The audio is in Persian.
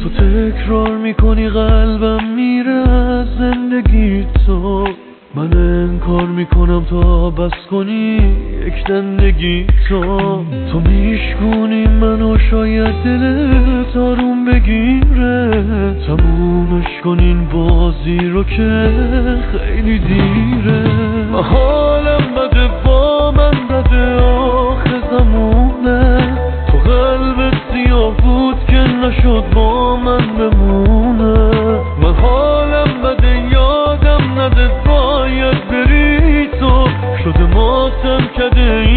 تو تکرار میکنی قلبم میره از زندگی تو، من انکار میکنم تا بس کنی یک زندگی تو میشکونی منو شاید دلت آروم بگیره، تمومش کنین بازی رو که خیلی دیره. حالم بده با من بده آخه زمونه، تو قلبت سیاه بود که نشد با من بمونه. من حالم بده یادم نده باید بری تو، شده ماتم کده